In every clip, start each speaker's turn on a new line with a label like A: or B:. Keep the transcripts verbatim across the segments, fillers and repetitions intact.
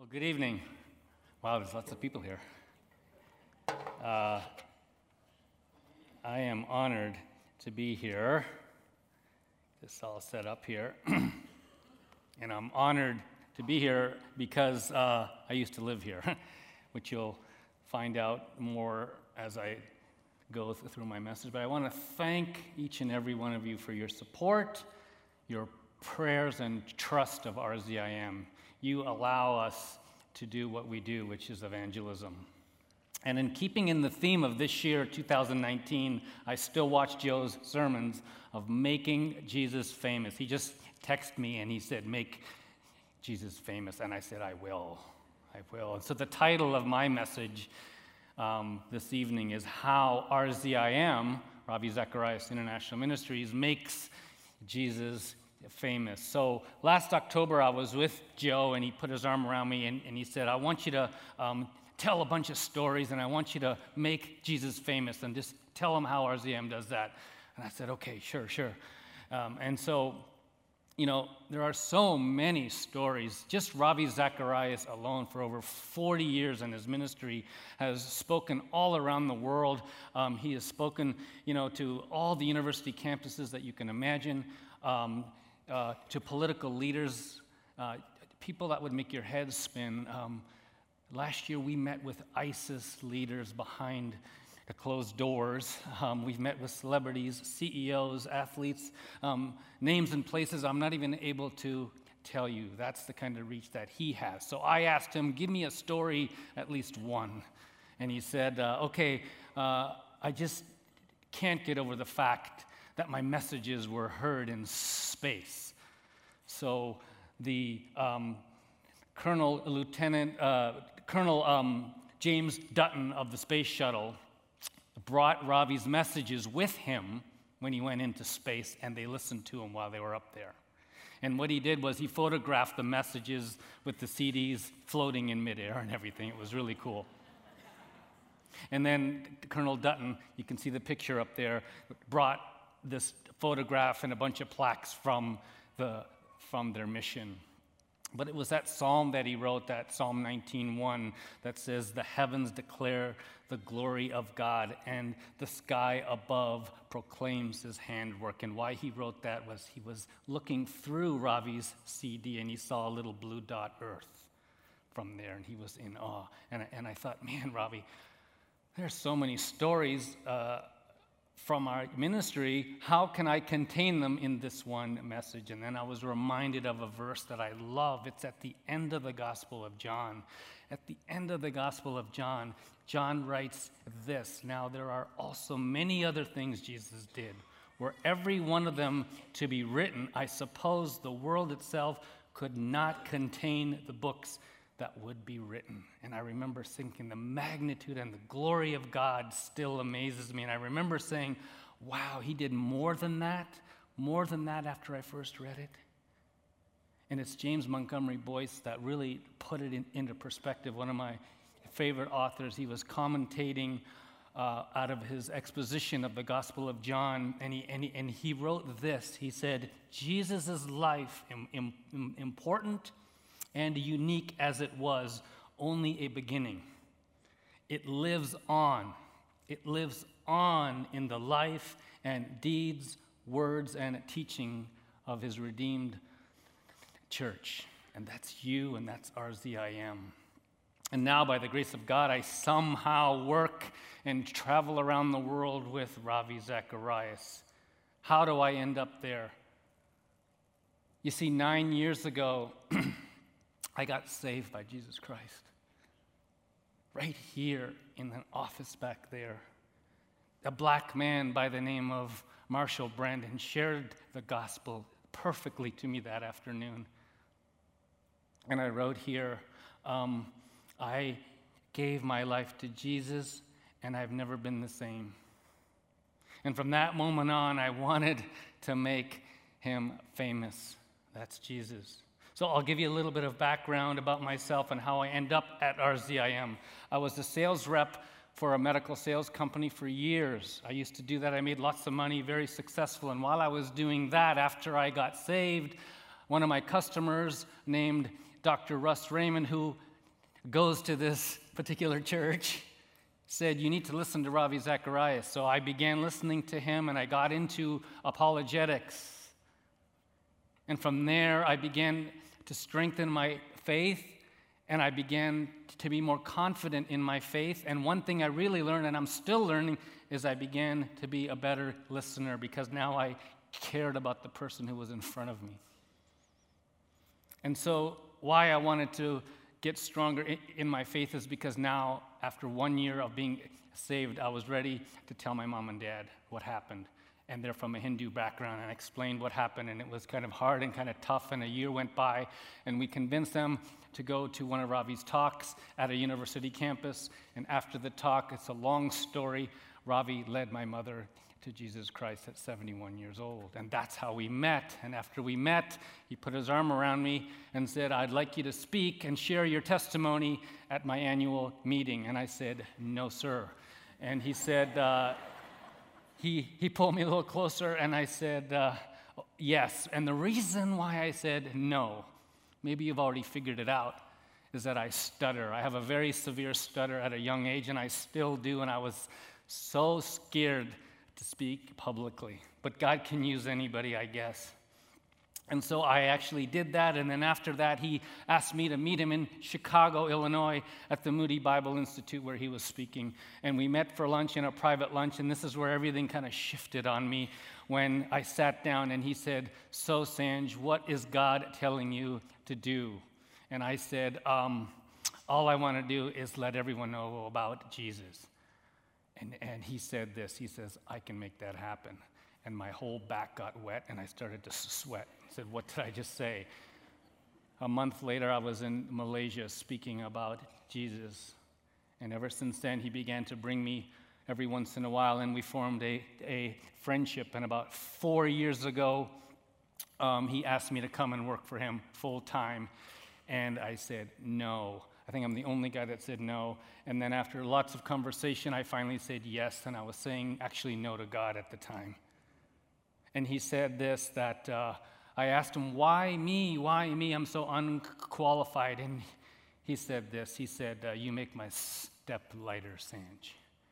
A: Well, good evening. Wow, there's lots of people here. Uh, I am honored to be here. This all set up here. And I'm honored to be here because uh, I used to live here, which you'll find out more as I go th- through my message. But I want to thank each and every one of you for your support, your prayers, and trust of R Z I M. You allow us to do what we do, which is evangelism. And in keeping in the theme of this year, two thousand nineteen, I still watch Joe's sermons of making Jesus famous. He just texted me and he said, make Jesus famous. And I said, I will. I will. And so the title of my message um, this evening is How R Z I M, Ravi Zacharias International Ministries, makes Jesus famous. So last October, I was with Joe, and he put his arm around me, and, and he said, I want you to um, tell a bunch of stories, and I want you to make Jesus famous, and just tell him how R Z I M does that. And I said, okay, sure, sure. Um, and so, you know, there are so many stories. Just Ravi Zacharias alone, for over forty years in his ministry, has spoken all around the world. Um, he has spoken, you know, to all the university campuses that you can imagine, um, uh, to political leaders, uh, people that would make your head spin. Um, last year, we met with ISIS leaders behind the closed doors. Um, we've met with celebrities, C E Os, athletes, um, names and places I'm not even able to tell you. That's the kind of reach that he has. So I asked him, give me a story, at least one. And he said, uh, okay, uh, I just can't get over the fact that my messages were heard in space. So the um, Colonel Lieutenant, uh, Colonel um, James Dutton of the space shuttle brought Ravi's messages with him when he went into space, and they listened to him while they were up there. And what he did was he photographed the messages with the C Ds floating in midair and everything. It was really cool. And then Colonel Dutton, you can see the picture up there, brought this photograph and a bunch of plaques from the from their mission. But it was that psalm that he wrote, that Psalm nineteen one, that says, the heavens declare the glory of God, and the sky above proclaims his handwork. And why he wrote that was he was looking through Ravi's C D, and he saw a little blue dot earth from there, and he was in awe. And, and I thought, man, Ravi, there's so many stories uh, from our ministry. How can I contain them in this one message? And then I was reminded of a verse that I love. It's at the end of the Gospel of John. At the end of the Gospel of John, John writes this, now there are also many other things Jesus did. Were every one of them to be written, I suppose the world itself could not contain the books that would be written. And I remember thinking the magnitude and the glory of God still amazes me. And I remember saying, wow, he did more than that, more than that after I first read it. And it's James Montgomery Boyce that really put it in, into perspective. One of my favorite authors, he was commentating uh, out of his exposition of the Gospel of John, and he, and he, and he wrote this. He said, Jesus' life, im, im, important and unique as it was, only a beginning. It lives on. It lives on in the life and deeds, words, and teaching of his redeemed church. And that's you, and that's R Z I M. And now, by the grace of God, I somehow work and travel around the world with Ravi Zacharias. How do I end up there? You see, nine years ago, I got saved by Jesus Christ. Right here in an office back there. A black man by the name of Marshall Brandon shared the gospel perfectly to me that afternoon. And I wrote here, um, I gave my life to Jesus, and I've never been the same. And from that moment on, I wanted to make him famous. That's Jesus. So I'll give you a little bit of background about myself and how I end up at R Z I M. I was a sales rep for a medical sales company for years. I used to do that. I made lots of money, very successful. And while I was doing that, after I got saved, one of my customers named Doctor Russ Raymond, who goes to this particular church, said, you need to listen to Ravi Zacharias. So I began listening to him, and I got into apologetics. And from there, I began to strengthen my faith, and I began to be more confident in my faith. And one thing I really learned, and I'm still learning, is I began to be a better listener, because now I cared about the person who was in front of me. And so why I wanted to get stronger in my faith is because now, after one year of being saved, I was ready to tell my mom and dad what happened. And they're from a Hindu background, and I explained what happened, and it was kind of hard and kind of tough, and a year went by, and we convinced them to go to one of Ravi's talks at a university campus. And after the talk, it's a long story, Ravi led my mother to Jesus Christ at seventy-one years old. And that's how we met. And after we met, he put his arm around me and said, I'd like you to speak and share your testimony at my annual meeting. And I said, no, sir. And he said, uh, he, he pulled me a little closer, and I said, uh, yes. And the reason why I said no, maybe you've already figured it out, is that I stutter. I have a very severe stutter at a young age, and I still do, and I was so scared to speak publicly. But God can use anybody, I guess. And so I actually did that, and then after that, he asked me to meet him in Chicago, Illinois, at the Moody Bible Institute where he was speaking. And we met for lunch, in a private lunch, and this is where everything kind of shifted on me when I sat down, and he said, so, Sanj, what is God telling you to do? And I said, um, all I want to do is let everyone know about Jesus. And, and he said this, he says, I can make that happen. And my whole back got wet, and I started to sweat. He said, what did I just say? A month later, I was in Malaysia speaking about Jesus. And ever since then, he began to bring me every once in a while, and we formed a, a friendship. And about four years ago, um, he asked me to come and work for him full time. And I said, no. I think I'm the only guy that said no. And then after lots of conversation, I finally said yes, and I was saying actually no to God at the time. And he said this, that uh, I asked him, why me? Why me? I'm so unqualified. And he said this, he said, uh, you make my step lighter, Sanj.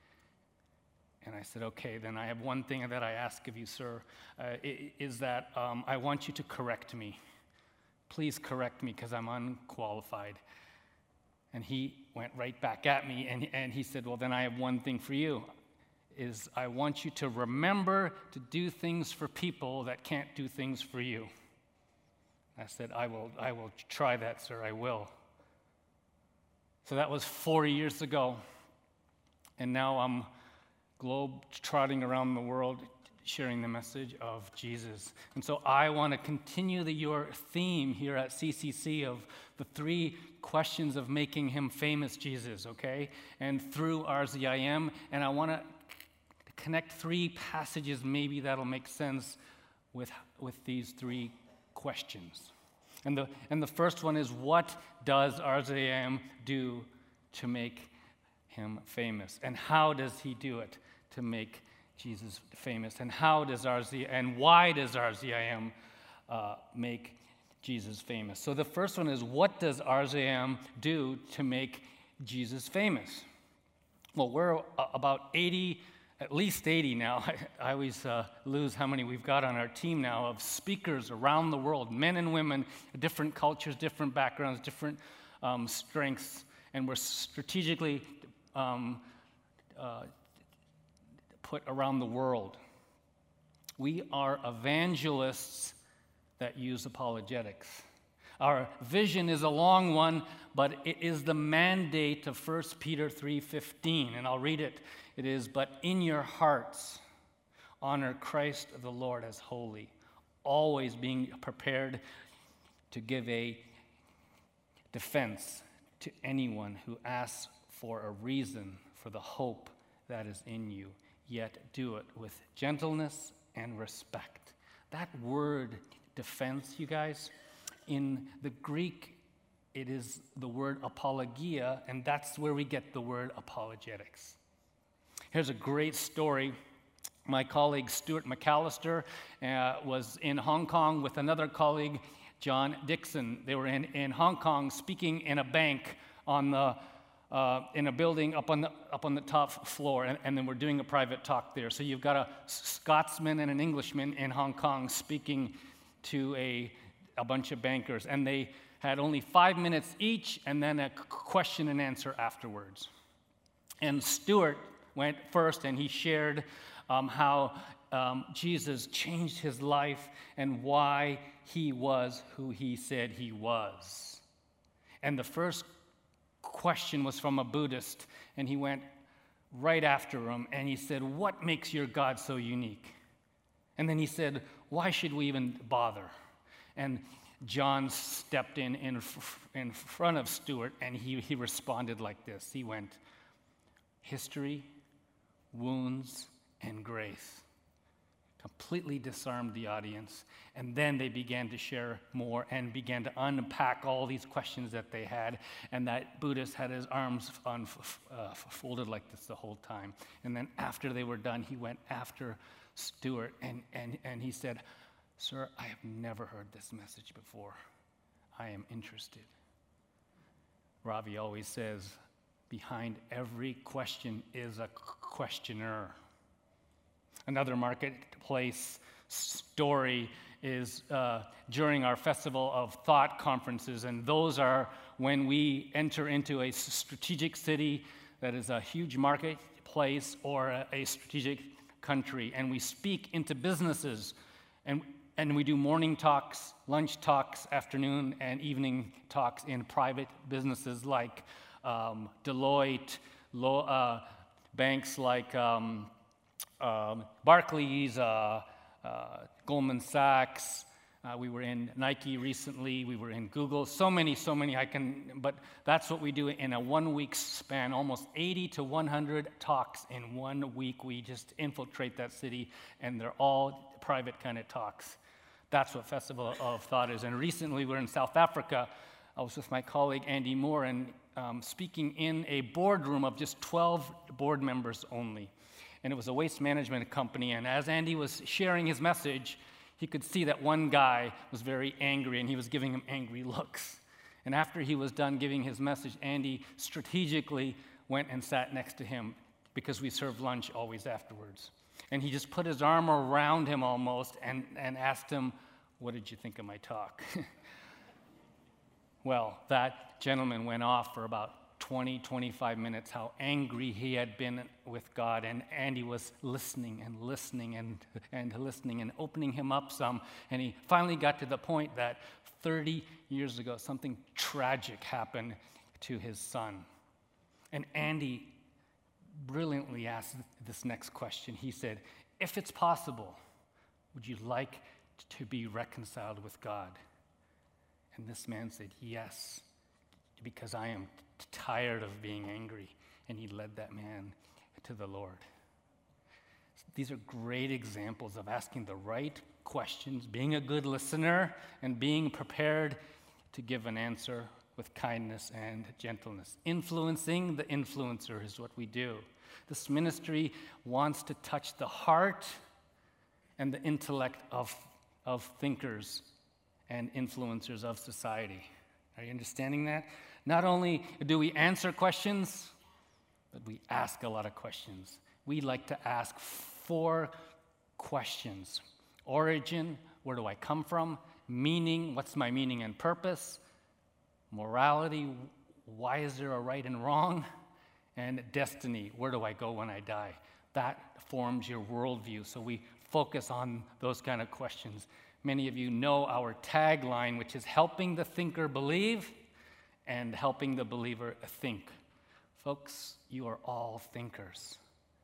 A: And I said, okay, then I have one thing that I ask of you, sir, uh, is that um, I want you to correct me. Please correct me, because I'm unqualified. And he went right back at me, and, and he said, well, then I have one thing for you, is I want you to remember to do things for people that can't do things for you. I said, I will, I will try that, sir, I will. So that was four years ago, and now I'm globe-trotting around the world sharing the message of Jesus. And so I want to continue the, your theme here at C C C of the three questions of making him famous, Jesus, okay? And through R Z I M, and I want to connect three passages maybe that'll make sense with, with these three questions. And the, and the first one is, what does R Z I M do to make him famous? And how does he do it to make Jesus famous? And how does R Z and why does R Z I M uh, make Jesus famous? So the first one is, what does R Z I M do to make Jesus famous? Well, we're about eighty, at least eighty now. I, I always uh, lose how many we've got on our team now of speakers around the world, men and women, different cultures, different backgrounds, different um, strengths, and we're strategically um, uh, put around the world. We are evangelists that use apologetics. Our vision is a long one, but it is the mandate of First Peter three fifteen, and I'll read it. It is, but in your hearts honor Christ the Lord as holy, always being prepared to give a defense to anyone who asks for a reason for the hope that is in you, yet do it with gentleness and respect. That word defense, you guys, in the Greek, it is the word apologia, and that's where we get the word apologetics. Here's a great story. My colleague Stuart McAllister uh, was in Hong Kong with another colleague, John Dixon. They were in, in Hong Kong speaking in a bank on the uh, in a building up on the up on the top floor, and, and then we're doing a private talk there. So you've got a Scotsman and an Englishman in Hong Kong speaking to a a bunch of bankers, and they had only five minutes each, and then a question and answer afterwards. And Stuart went first, and he shared um, how um, Jesus changed his life and why he was who he said he was. And the first question was from a Buddhist, and he went right after him, and he said, "What makes your God so unique?" And then he said, "Why should we even bother?" And John stepped in in, in front of Stuart, and he, he responded like this. He went, "History, wounds, and grace." Completely disarmed the audience, and then they began to share more and began to unpack all these questions that they had, and that Buddhist had his arms on, uh, folded like this the whole time. And then after they were done, he went after Stuart, and, and, and he said, "Sir, I have never heard this message before. I am interested." Ravi always says, behind every question is a questioner. Another marketplace story is uh, during our Festival of Thought conferences, and those are when we enter into a strategic city that is a huge marketplace or a, a strategic country, and we speak into businesses, and And we do morning talks, lunch talks, afternoon and evening talks in private businesses like um, Deloitte, lo, uh, banks like um, um, Barclays, uh, uh, Goldman Sachs. Uh, we were in Nike recently. We were in Google. So many, so many. I can, but that's what we do in a one-week span. Almost eighty to one hundred talks in one week. We just infiltrate that city, and they're all private kind of talks. That's what Festival of Thought is. And recently we were in South Africa. I was with my colleague Andy Moore and um, speaking in a boardroom of just twelve board members only. And it was a waste management company. And as Andy was sharing his message, he could see that one guy was very angry, and he was giving him angry looks. And after he was done giving his message, Andy strategically went and sat next to him, because we served lunch always afterwards. And he just put his arm around him almost and, and asked him, "What did you think of my talk?" Well, that gentleman went off for about twenty, twenty-five minutes, how angry he had been with God. And Andy was listening and listening and, and listening and opening him up some. And he finally got to the point that thirty years ago, something tragic happened to his son. And Andy brilliantly asked this next question. He said, "If it's possible, would you like to be reconciled with God?" And this man said, "Yes, because I am tired of being angry." And he led that man to the Lord. These are great examples of asking the right questions, being a good listener, and being prepared to give an answer with kindness and gentleness. Influencing the influencer is what we do. This ministry wants to touch the heart and the intellect of, of thinkers and influencers of society. Are you understanding that? Not only do we answer questions, but we ask a lot of questions. We like to ask four questions. Origin, where do I come from? Meaning, what's my meaning and purpose? Morality, why is there a right and wrong? And destiny, where do I go when I die? That forms your worldview. So we focus on those kind of questions. Many of you know our tagline, which is helping the thinker believe and helping the believer think. Folks, you are all thinkers.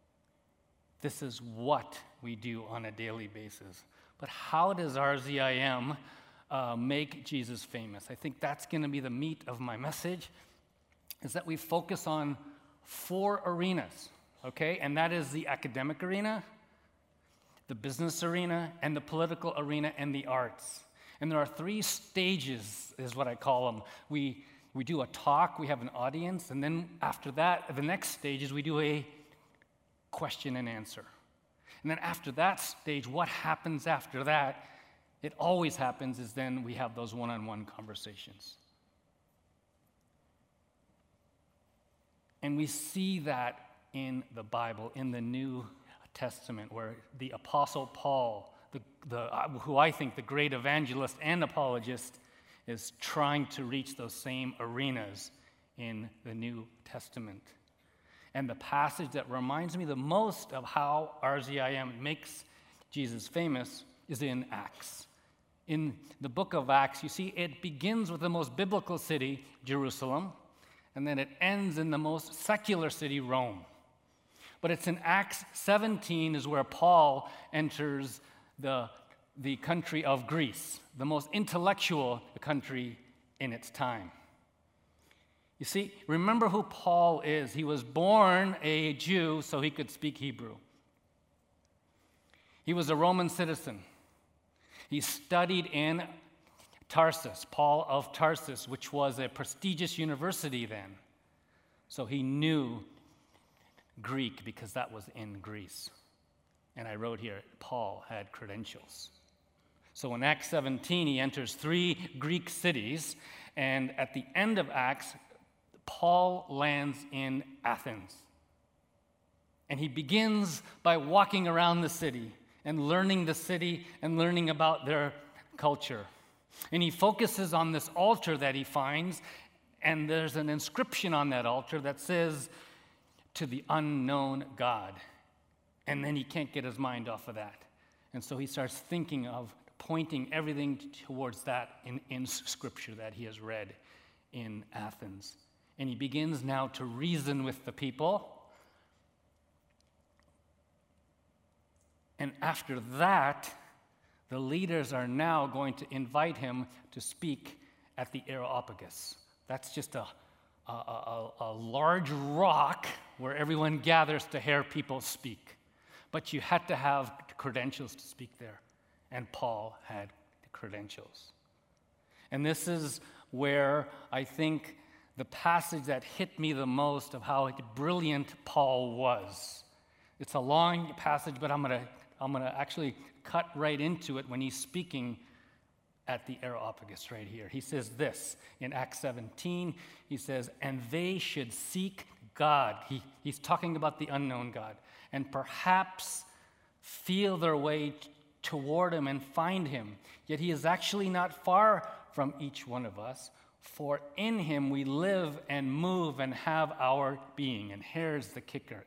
A: This is what we do on a daily basis. But how does R Z I M uh, make Jesus famous? I think that's going to be the meat of my message, is that we focus on four arenas, okay? And that is the academic arena, the business arena, and the political arena, and the arts. And there are three stages, is what I call them. We, we do a talk, we have an audience, and then after that, the next stage is we do a question and answer. And then after that stage, what happens after that? It always happens is then we have those one-on-one conversations. And we see that in the Bible, in the New Testament, where the Apostle Paul, the, the, uh, who I think the great evangelist and apologist, is trying to reach those same arenas in the New Testament. And the passage that reminds me the most of how R Z I M makes Jesus famous is in Acts. In the book of Acts, you see, it begins with the most biblical city, Jerusalem, and then it ends in the most secular city, Rome. But it's in Acts seventeen is where Paul enters the, the country of Greece, the most intellectual country in its time. You see, remember who Paul is. He was born a Jew so he could speak Hebrew. He was a Roman citizen. He studied in Tarsus, Paul of Tarsus, which was a prestigious university then. So he knew Greek because that was in Greece. And I wrote here, Paul had credentials. So in Acts seventeen, he enters three Greek cities, and at the end of Acts, Paul lands in Athens. And he begins by walking around the city and learning the city and learning about their culture. And he focuses on this altar that he finds, and there's an inscription on that altar that says, "To the unknown God." And then he can't get his mind off of that. And so he starts thinking of pointing everything towards that in, in Scripture that he has read in Athens. And he begins now to reason with the people. And after that, the leaders are now going to invite him to speak at the Areopagus. That's just a, a, a, a large rock where everyone gathers to hear people speak. But you had to have credentials to speak there. And Paul had the credentials. And this is where I think the passage that hit me the most of how brilliant Paul was. It's a long passage, but I'm going to I'm going to actually cut right into it when he's speaking at the Areopagus right here. He says this in Acts seventeen. He says, "And they should seek God." He, he's talking about the unknown God. "And perhaps feel their way t- toward him and find him. Yet he is actually not far from each one of us. For in him we live and move and have our being." And here's the kicker.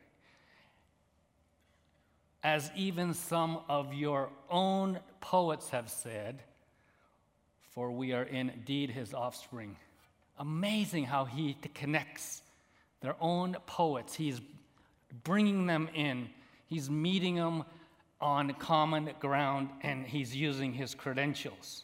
A: "As even some of your own poets have said, for we are indeed his offspring." Amazing how he connects their own poets. He's bringing them in. He's meeting them on common ground, and he's using his credentials.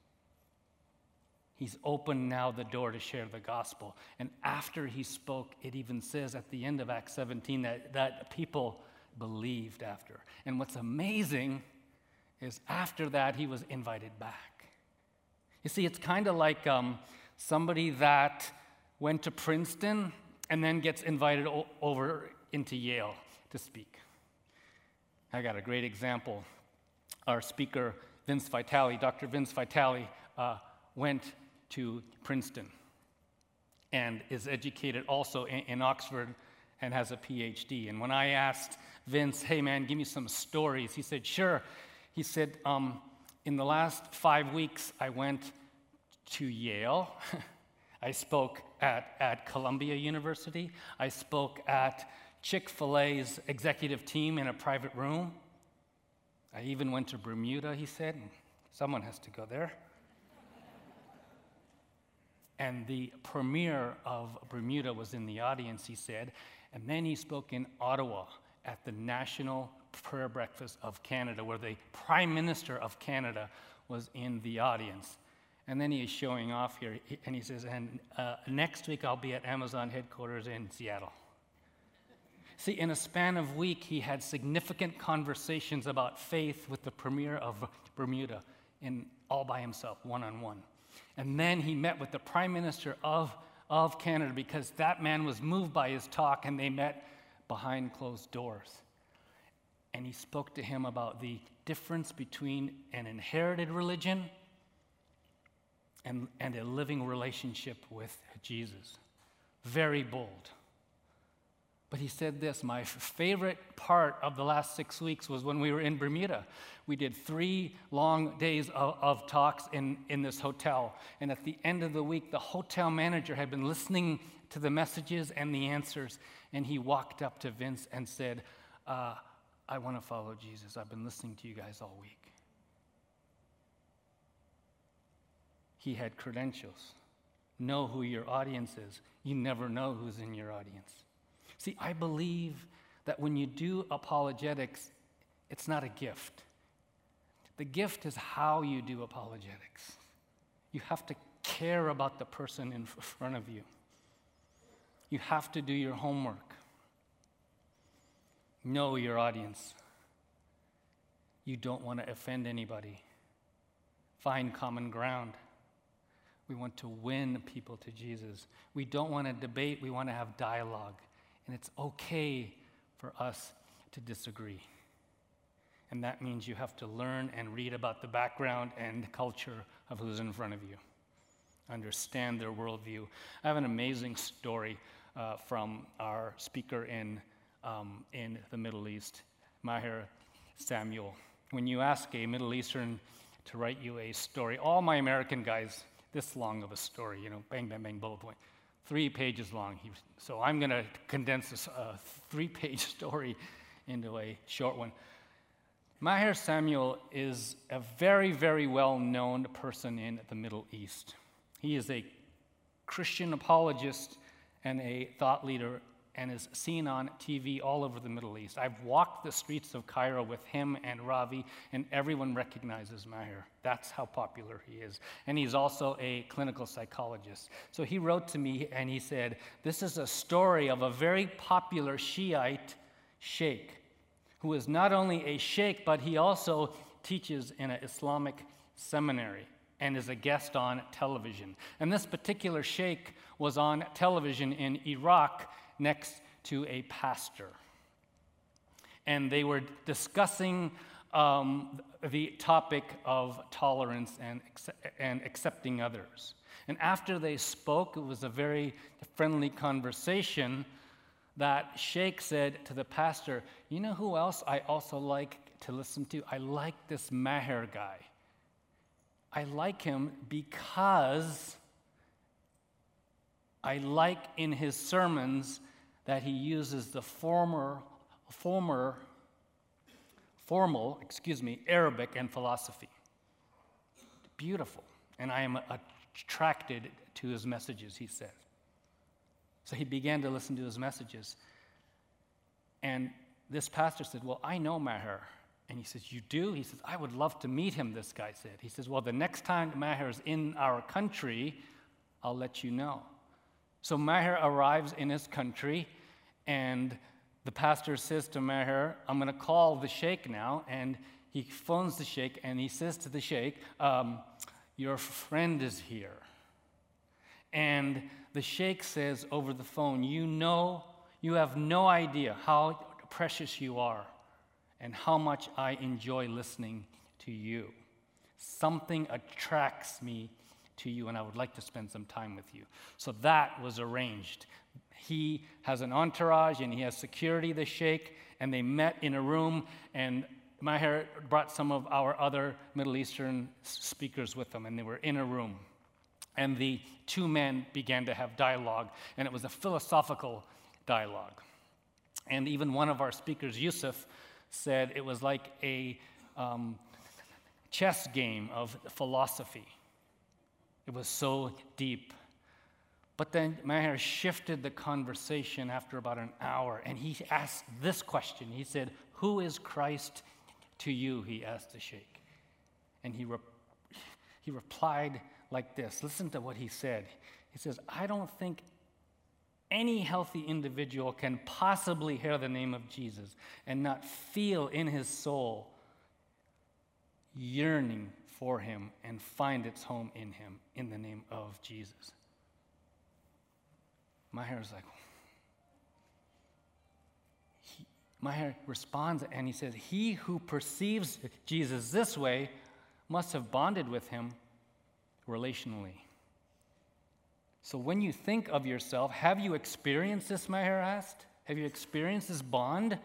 A: He's opened now the door to share the gospel. And after he spoke, it even says at the end of Acts seventeen that, that people believed after. And what's amazing is after that, he was invited back. You see, it's kind of like um, somebody that went to Princeton and then gets invited o- over into Yale to speak. I got a great example. Our speaker, Vince Vitale, Doctor Vince Vitale, uh, went to Princeton and is educated also in, in Oxford and has a P H D. And when I asked Vince, "Hey man, give me some stories," he said, "Sure." He said, um, "In the last five weeks, I went to Yale. I spoke at, at Columbia University. I spoke at Chick-fil-A's executive team in a private room. I even went to Bermuda," he said. Someone has to go there. And the premier of Bermuda was in the audience, he said. And then he spoke in Ottawa at the National Prayer Breakfast of Canada, where the Prime Minister of Canada was in the audience. And then he is showing off here, and he says, "And uh, next week I'll be at Amazon headquarters in Seattle." See, in a span of a week, he had significant conversations about faith with the premier of Bermuda, in all by himself, one-on-one. And then he met with the Prime Minister of, of Canada because that man was moved by his talk, and they met behind closed doors. And he spoke to him about the difference between an inherited religion and, and a living relationship with Jesus. Very bold. But he said this, my favorite part of the last six weeks was when we were in Bermuda. We did three long days of, of talks in, in this hotel. And at the end of the week, the hotel manager had been listening to the messages and the answers. And he walked up to Vince and said, uh, I want to follow Jesus. I've been listening to you guys all week. He had credentials. Know who your audience is. You never know who's in your audience. See, I believe that when you do apologetics, it's not a gift. The gift is how you do apologetics. You have to care about the person in front of you. You have to do your homework. Know your audience. You don't want to offend anybody. Find common ground. We want to win people to Jesus. We don't want to debate, we want to have dialogue. And it's okay for us to disagree. And that means you have to learn and read about the background and culture of who's in front of you. Understand their worldview. I have an amazing story uh, from our speaker in, um, in the Middle East, Maher Samuel. When you ask a Middle Eastern to write you a story, all my American guys, this long of a story, you know, bang, bang, bang, bullet point. Three pages long. He, so I'm going to condense this uh, three-page story into a short one. Maher Samuel is a very, very well-known person in the Middle East. He is a Christian apologist and a thought leader and is seen on T V all over the Middle East. I've walked the streets of Cairo with him and Ravi, and everyone recognizes Maher. That's how popular he is. And he's also a clinical psychologist. So he wrote to me and he said, this is a story of a very popular Shiite sheikh who is not only a sheikh, but he also teaches in an Islamic seminary and is a guest on television. And this particular sheikh was on television in Iraq next to a pastor. And they were discussing um, the topic of tolerance and, and accepting others. And after they spoke, it was a very friendly conversation that Sheikh said to the pastor, you know who else I also like to listen to? I like this Maher guy. I like him because I like in his sermons that he uses the former, former, formal, excuse me, Arabic and philosophy. Beautiful. And I am attracted to his messages, he said. So he began to listen to his messages. And this pastor said, well, I know Maher. And he says, you do? He says, I would love to meet him, this guy said. He says, well, the next time Maher is in our country, I'll let you know. So Maher arrives in his country, and the pastor says to Maher, I'm going to call the sheikh now. And he phones the sheikh, and he says to the sheikh, um, your friend is here. And the sheikh says over the phone, you know, you have no idea how precious you are and how much I enjoy listening to you. Something attracts me to you, and I would like to spend some time with you. So that was arranged. He has an entourage, and he has security, the sheikh, and they met in a room, and Maher brought some of our other Middle Eastern speakers with them, and they were in a room. And the two men began to have dialogue, and it was a philosophical dialogue. And even one of our speakers, Yusuf, said it was like a um, chess game of philosophy. It was so deep. But then Maher shifted the conversation after about an hour, and he asked this question. He said, who is Christ to you? He asked the sheikh. And he, re- he replied like this. Listen to what he said. He says, I don't think any healthy individual can possibly hear the name of Jesus and not feel in his soul yearning for him and find its home in him in the name of Jesus. Maher is like, he, Maher responds and he says, he who perceives Jesus this way must have bonded with him relationally. So when you think of yourself, have you experienced this, Maher asked? Have you experienced this bond?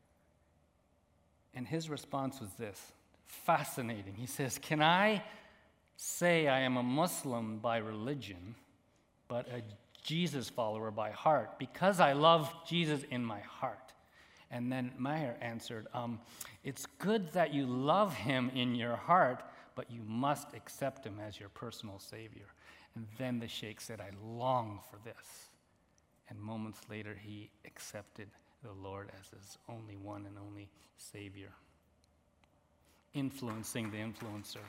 A: And his response was this, fascinating. He says, can I say I am a Muslim by religion, but a Jesus follower by heart, because I love Jesus in my heart? And then Maher answered, um, it's good that you love him in your heart, but you must accept him as your personal Savior. And then the sheikh said, I long for this. And moments later, he accepted the Lord as his only one and only Savior. Influencing the influencer.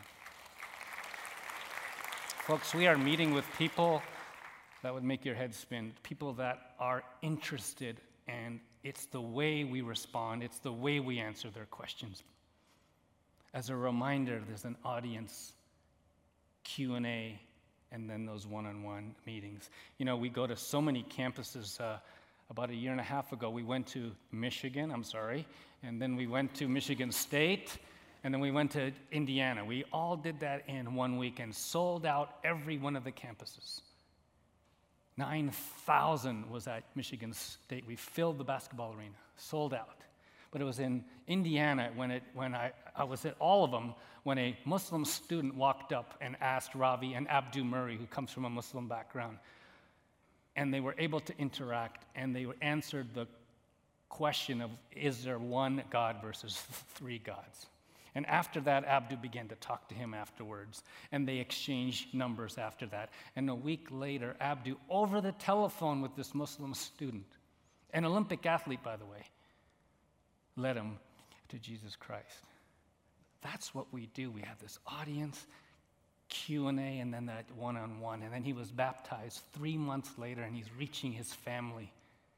A: Folks, we are meeting with people that would make your head spin, people that are interested, and it's the way we respond, it's the way we answer their questions. As a reminder, there's an audience Q and A, and then those one-on-one meetings. You know, we go to so many campuses. Uh, about a year and a half ago, we went to Michigan, I'm sorry, and then we went to Michigan State, and then we went to Indiana. We all did that in one week and sold out every one of the campuses. nine thousand was at Michigan State. We filled the basketball arena, sold out. But it was in Indiana when, it, when I, I was at all of them when a Muslim student walked up and asked Ravi and Abdu Murray, who comes from a Muslim background, and they were able to interact, and they answered the question of, is there one God versus three gods? And after that, Abdu began to talk to him afterwards, and they exchanged numbers after that. And a week later, Abdu, over the telephone with this Muslim student, an Olympic athlete, by the way, led him to Jesus Christ. That's what we do. We have this audience, Q and A, and then that one-on-one. And then he was baptized three months later, and he's reaching his family.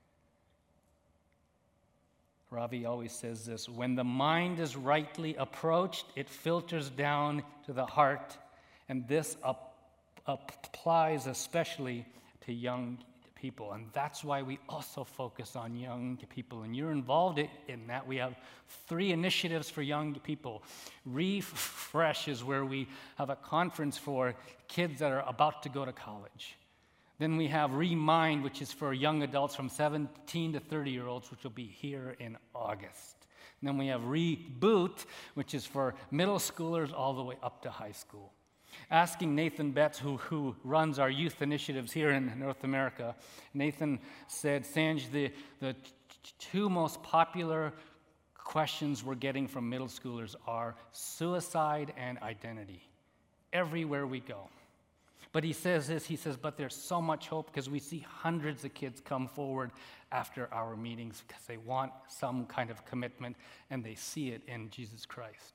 A: Ravi always says this, when the mind is rightly approached, it filters down to the heart, and this up, applies especially to young people. And that's why we also focus on young people, and you're involved in that. We have three initiatives for young people. Refresh is where we have a conference for kids that are about to go to college. Then we have Remind, which is for young adults from seventeen to thirty-year-olds, which will be here in August. And then we have Reboot, which is for middle schoolers all the way up to high school. Asking Nathan Betts, who, who runs our youth initiatives here in North America, Nathan said, Sanj, the, the two most popular questions we're getting from middle schoolers are suicide and identity, everywhere we go. But he says this, he says, but there's so much hope because we see hundreds of kids come forward after our meetings because they want some kind of commitment and they see it in Jesus Christ.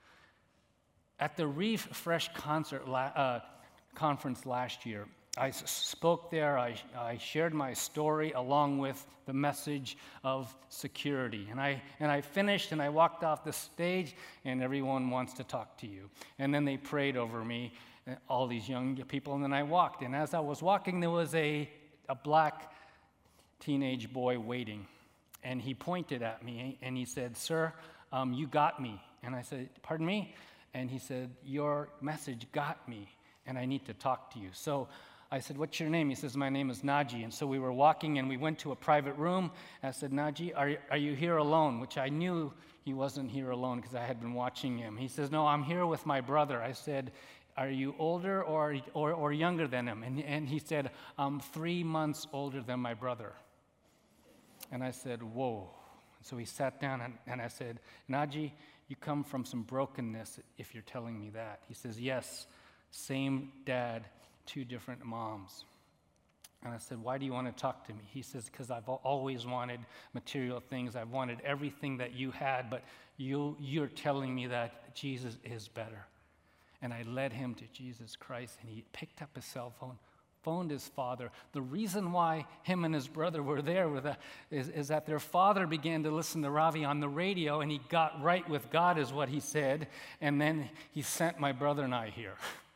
A: At the Refresh concert uh, conference last year, I s- spoke there, I, I shared my story along with the message of security. And I, and I finished and I walked off the stage and everyone wants to talk to you. And then they prayed over me, all these young people, and then I walked. And as I was walking, there was a, a black teenage boy waiting. And he pointed at me and he said, sir, um, you got me. And I said, pardon me? And he said, your message got me, and I need to talk to you. So I said, what's your name? He says, my name is Naji. And so we were walking, and we went to a private room. I said, Naji, are, are you here alone? Which I knew he wasn't here alone because I had been watching him. He says, no, I'm here with my brother. I said, are you older or, or, or younger than him? And, and he said, I'm three months older than my brother. And I said, whoa. So he sat down, and, and I said, Naji, you come from some brokenness if you're telling me that. He says, yes, same dad, two different moms. And I said, why do you want to talk to me? He says, because I've always wanted material things. I've wanted everything that you had, but you, you're telling me that Jesus is better. And I led him to Jesus Christ, and he picked up his cell phone, phoned his father. The reason why him and his brother were there with a, is, is that their father began to listen to Ravi on the radio, and he got right with God, is what he said, and then he sent my brother and I here.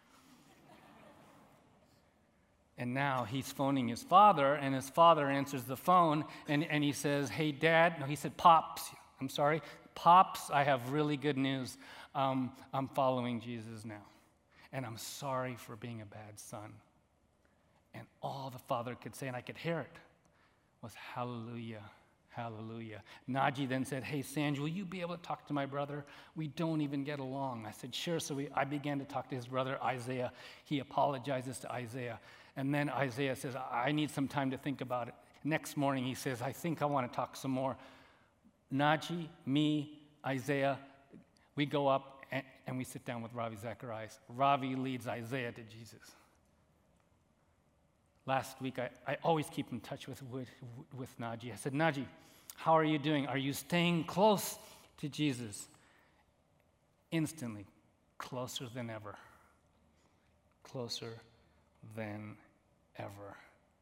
A: And now he's phoning his father, and his father answers the phone, and, and he says, hey, Dad, no, he said, Pops, I'm sorry, Pops, I have really good news. Um, I'm following Jesus now, and I'm sorry for being a bad son. And all the father could say, and I could hear it, was hallelujah. Hallelujah. Naji then said, hey, Sanj, will you be able to talk to my brother? We don't even get along. I said, sure. So we, I began to talk to his brother, Isaiah. He apologizes to Isaiah. And then Isaiah says, I need some time to think about it. Next morning, he says, I think I want to talk some more. Naji, me, Isaiah, we go up and, and we sit down with Ravi Zacharias. Ravi leads Isaiah to Jesus. Last week, I, I always keep in touch with, with, with Naji. I said, Naji, how are you doing? Are you staying close to Jesus? Instantly, closer than ever. Closer than ever.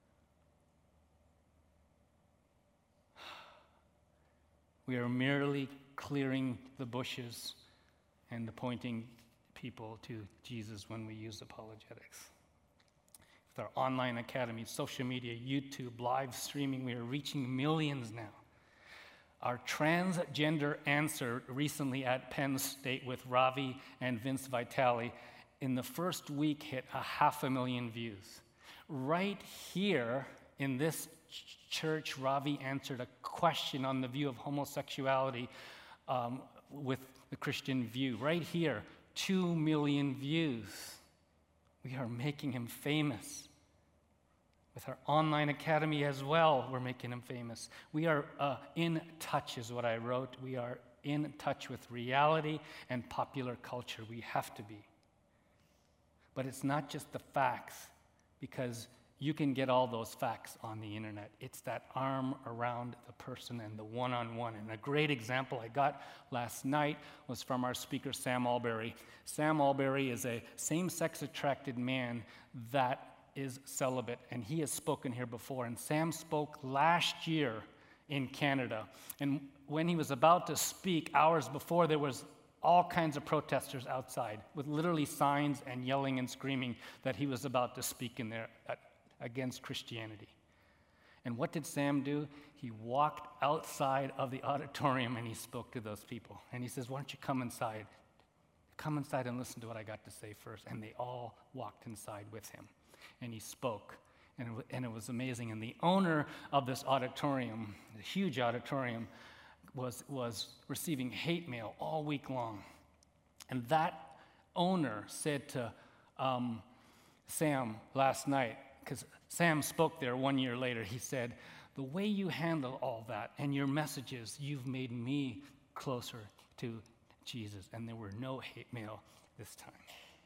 A: We are merely clearing the bushes and pointing people to Jesus when we use apologetics. With our online academy, social media, YouTube, live streaming, we are reaching millions now. Our transgender answer recently at Penn State with Ravi and Vince Vitale in the first week hit a half a million views. Right here in this ch- church, Ravi answered a question on the view of homosexuality um, with the Christian view. Right here, two million views. We are making him famous. With our online academy as well, we're making him famous. We are uh, in touch, is what I wrote. We are in touch with reality and popular culture. We have to be. But it's not just the facts, because you can get all those facts on the internet. It's that arm around the person and the one-on-one. And a great example I got last night was from our speaker, Sam Alberry. Sam Alberry is a same-sex attracted man that is celibate, and he has spoken here before. And Sam spoke last year in Canada. And when he was about to speak, hours before, there was all kinds of protesters outside with literally signs and yelling and screaming that he was about to speak in there at, against Christianity. And what did Sam do? He walked outside of the auditorium and he spoke to those people. And he says, why don't you come inside? Come inside and listen to what I got to say first. And they all walked inside with him. And he spoke, and it, and it was amazing. And the owner of this auditorium, the huge auditorium, was, was receiving hate mail all week long. And that owner said to um, Sam last night, because Sam spoke there one year later, he said, the way you handle all that and your messages, you've made me closer to Jesus. And there were no hate mail this time.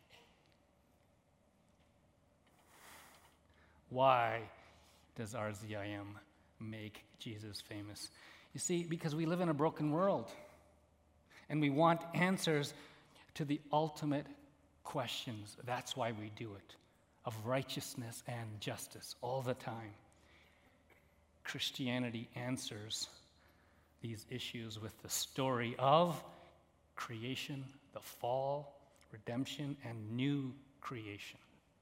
A: Why does R Z I M make Jesus famous? You see, because we live in a broken world, and we want answers to the ultimate questions. That's why we do it, of righteousness and justice all the time. Christianity answers these issues with the story of creation, the fall, redemption, and new creation.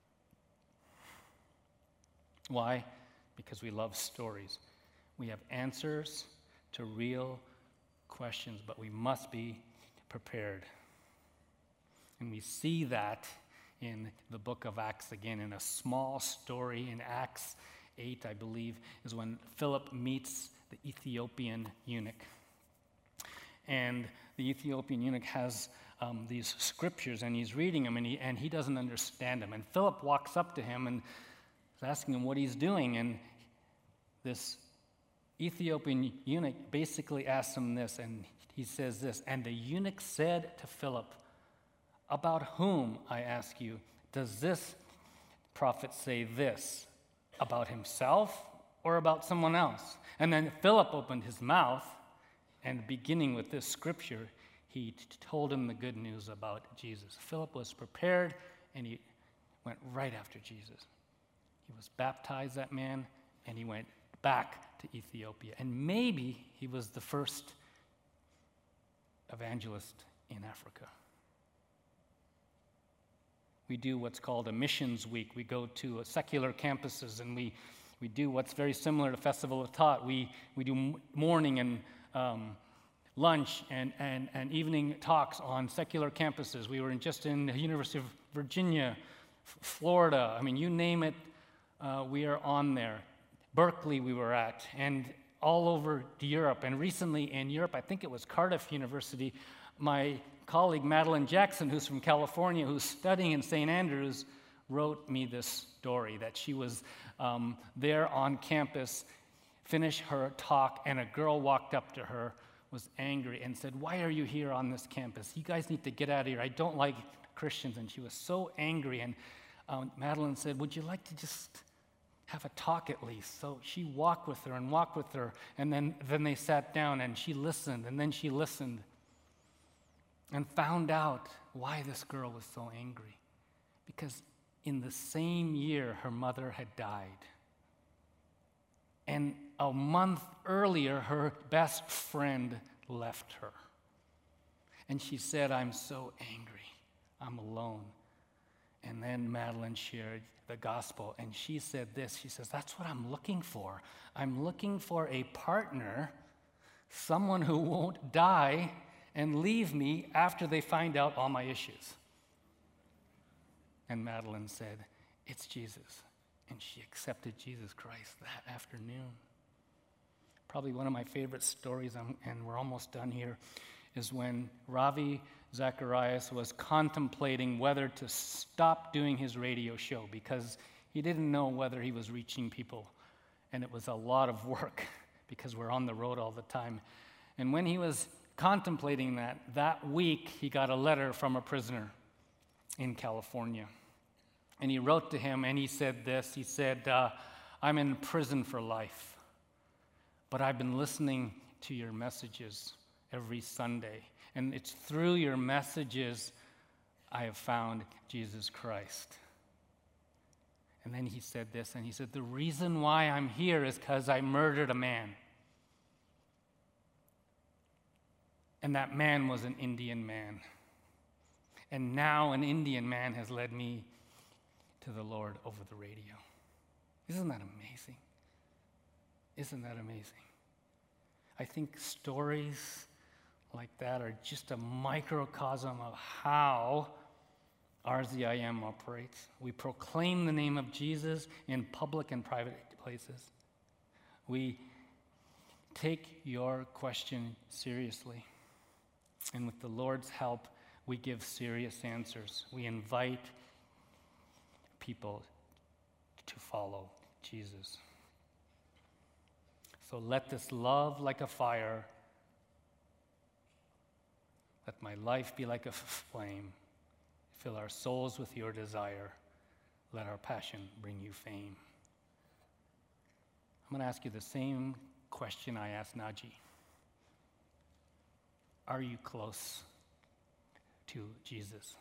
A: Why? Because we love stories. We have answers to real questions, but we must be prepared. And we see that in the book of Acts again, in a small story in Acts eight, I believe, is when Philip meets the Ethiopian eunuch. And the Ethiopian eunuch has um, these scriptures, and he's reading them, and he, and he doesn't understand them. And Philip walks up to him and is asking him what he's doing, and this Ethiopian eunuch basically asks him this, and he says this, and the eunuch said to Philip, about whom, I ask you, does this prophet say this? About himself or about someone else? And then Philip opened his mouth, and beginning with this scripture, he t- told him the good news about Jesus. Philip was prepared, and he went right after Jesus. He was baptized, that man, and he went back to Ethiopia. And maybe he was the first evangelist in Africa. We do what's called a missions week. We go to secular campuses, and we, we do what's very similar to Festival of Thought. We, we do morning and um, lunch and, and, and evening talks on secular campuses. We were in, just in the University of Virginia, F- Florida. I mean, you name it, uh, we are on there. Berkeley we were at. And all over Europe. And recently in Europe, I think it was Cardiff University, my colleague Madeline Jackson, who's from California, who's studying in Saint Andrews, wrote me this story that she was um, there on campus, finished her talk, and a girl walked up to her, was angry, and said, "Why are you here on this campus? You guys need to get out of here. I don't like Christians." And she was so angry. And um, Madeline said, "Would you like to just have a talk at least?" So she walked with her and walked with her, and then, then they sat down, and she listened, and then she listened and found out why this girl was so angry. Because in the same year, her mother had died. And a month earlier, her best friend left her. And she said, "I'm so angry. I'm alone." And then Madeline shared the gospel, and she said this. She says, "That's what I'm looking for. I'm looking for a partner, someone who won't die and leave me after they find out all my issues." And Madeline said, "It's Jesus." And she accepted Jesus Christ that afternoon. Probably one of my favorite stories, um, and we're almost done here, is when Ravi Zacharias was contemplating whether to stop doing his radio show because he didn't know whether he was reaching people. And it was a lot of work because we're on the road all the time. And when he was contemplating that, that week he got a letter from a prisoner in California. And he wrote to him and he said this. He said, uh, "I'm in prison for life, but I've been listening to your messages every Sunday. And it's through your messages I have found Jesus Christ." And then he said this, and he said, "The reason why I'm here is because I murdered a man. And that man was an Indian man. And now an Indian man has led me to the Lord over the radio." Isn't that amazing? Isn't that amazing? I think stories like that are just a microcosm of how R Z I M operates. We proclaim the name of Jesus in public and private places. We take your question seriously. And with the Lord's help, we give serious answers. We invite people to follow Jesus. So let this love like a fire, let my life be like a flame, fill our souls with your desire, let our passion bring you fame. I'm going to ask you the same question I asked Naji. Are you close to Jesus?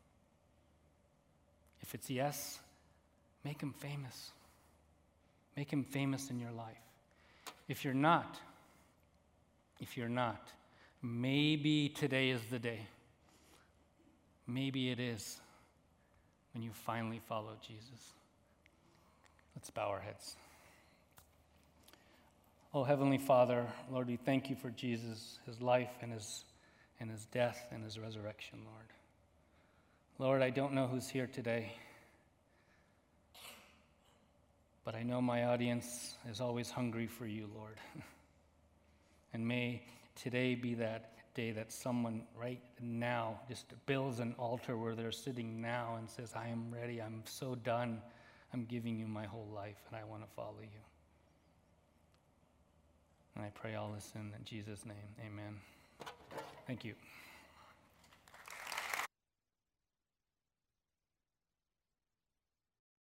A: If it's yes, make him famous. Make him famous in your life. If you're not, if you're not, maybe today is the day. Maybe it is when you finally follow Jesus. Let's bow our heads. Oh, Heavenly Father, Lord, we thank you for Jesus, his life and his, and his death and his resurrection, Lord. Lord, I don't know who's here today, but I know my audience is always hungry for you, Lord. And may today be that day that someone right now just builds an altar where they're sitting now and says, I am ready, I'm so done, I'm giving you my whole life and I want to follow you. And I pray all this in Jesus' name, amen. Thank you.